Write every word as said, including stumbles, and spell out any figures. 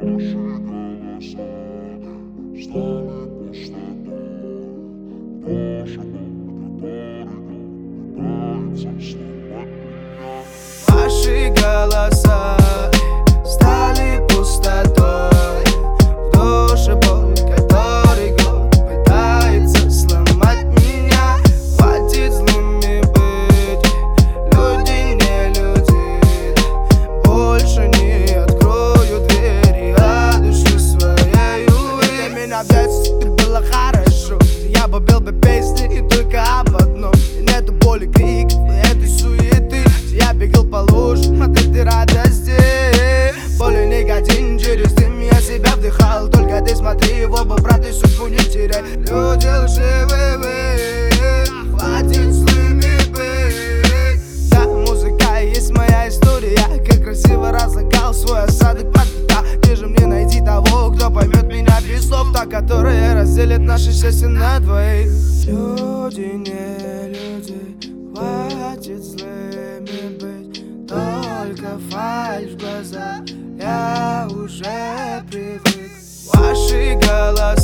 Наши голоса стали пустотой. Кто же был, который пытается сломать меня? Ваши голоса стали пустотой. В душе боль, который год пытается сломать меня. Хватит злыми быть, люди не люди. Больше не открою двери от души своей. Для меня в детстве было хорошо. Я бы пел бы песни и только об одном. И нету боли, крик, и этой суеты. Я бегал по лужам от этой радости. Более негативен, через дым я себя вдыхал. Только ты смотри в оба, брат, и судьбу не теряй. Люди лживые, хватит злыми быть. Да, музыка есть моя история. Как красиво разлагал свой осадок под бета. Где же мне найти того, кто поймет меня без слов? Та, которая разделит наше счастье на двоих. Люди не люди, хватит злыми быть. Только фальшь в глаза, я уже привык. Ваши голоса